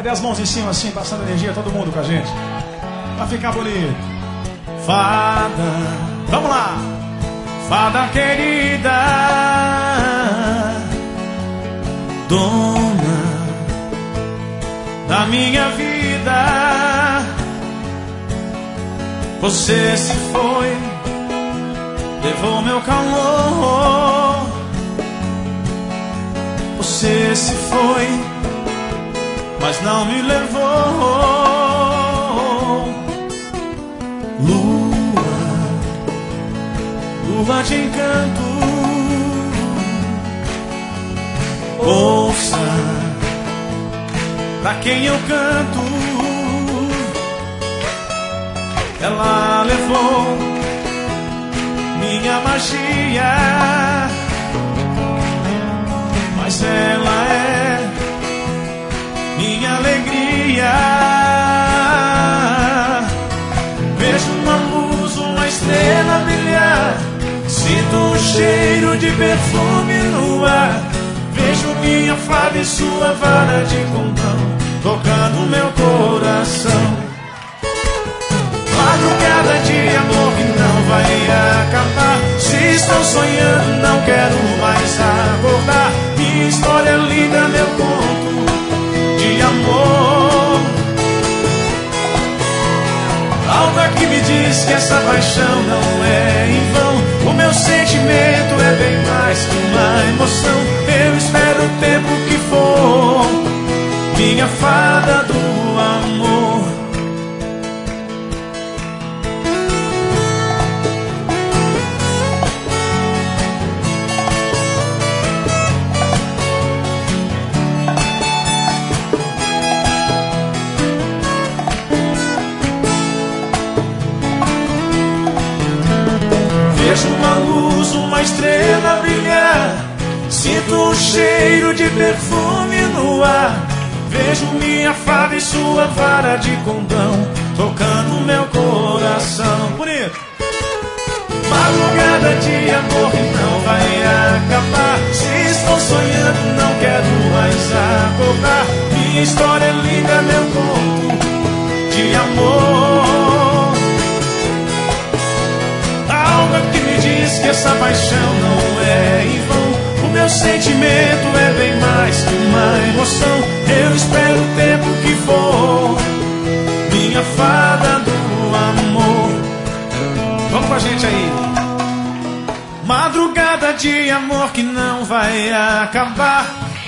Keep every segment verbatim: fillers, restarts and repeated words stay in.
Cadê as mãos em cima assim, passando energia, todo mundo com a gente? Pra ficar bonito. Fada, vamos lá. Fada querida, dona da minha vida, você se foi, levou meu calor. Você se foi, mas não me levou. Lua, lua de encanto, ouça pra quem eu canto. Ela levou minha magia, mas ela é minha alegria. Vejo uma luz, uma estrela brilhar, sinto um cheiro de perfume no ar. Vejo minha fada e sua vara de condão tocando meu coração. Madrugada de amor que não vai acabar. Se estou sonhando, não quero mais acordar. Minha história é linda, meu conto de amor. Algo aqui me diz que essa paixão não é em vão. O meu sentimento é bem mais que uma emoção. Eu espero o tempo que for, minha fada do amor. Vejo uma luz, uma estrela brilhar, sinto um cheiro de perfume no ar. Vejo minha fada e sua vara de condão tocando meu coração. Bonito. Madrugada de amor que não vai acabar. Se estou sonhando, não quero mais acordar. Minha história é linda, meu conto de amor. Algo que me diz que essa paixão não é em vão. O meu sentimento é bem mais que uma emoção. Eu espero o tempo que for, minha fada do amor. Vamos com a gente aí. Madrugada de amor que não vai acabar.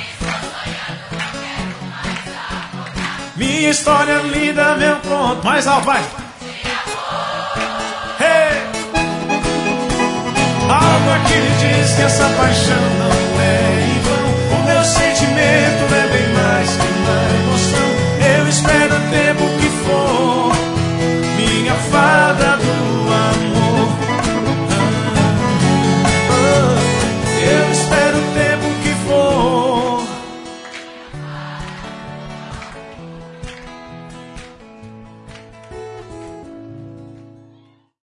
Minha história linda, meu conto. Mais alto, vai. Hey! Algo aqui me diz que essa paixão não é em vão. O meu sentimento é bem mais que uma emoção. Eu espero o tempo